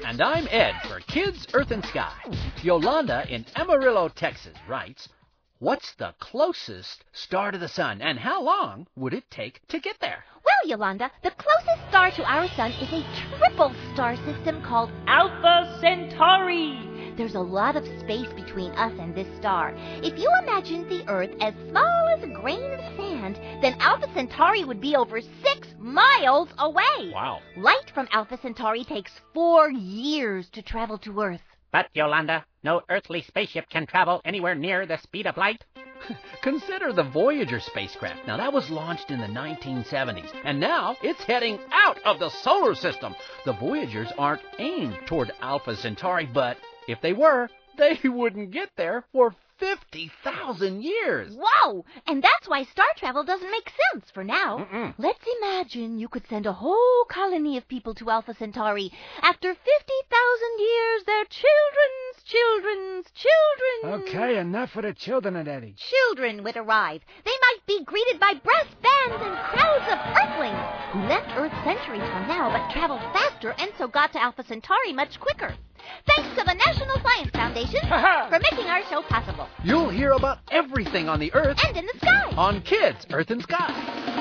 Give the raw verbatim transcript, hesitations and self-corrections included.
And I'm Ed for Kids, Earth, and Sky. Yolanda in Amarillo, Texas writes, what's the closest star to the sun, and how long would it take to get there? Well, Yolanda, the closest star to our sun is a triple star system called Alpha Centauri. There's a lot of space between us and this star. If you imagine the Earth as small as a grain of sand, then Alpha Centauri would be over six miles away. Wow. Light from Alpha Centauri takes four years to travel to Earth. But, Yolanda, no earthly spaceship can travel anywhere near the speed of light. Consider the Voyager spacecraft. Now, that was launched in the nineteen seventies, and now it's heading out of the solar system. The Voyagers aren't aimed toward Alpha Centauri, but if they were, they wouldn't get there for fifty thousand years. Whoa! And that's why star travel doesn't make sense for now. Mm-mm. Let's imagine you could send a whole colony of people to Alpha Centauri. After fifty thousand years, their children's children's children... Okay, enough for the children of Eddie. Children would arrive. They might be greeted by brass bands and crowds of Earthlings who left Earth centuries from now but traveled faster and so got to Alpha Centauri much quicker. Thanks to the National Science Foundation for making our show possible. You'll hear about everything on the Earth And in the sky. on Kids, Earth, and Sky.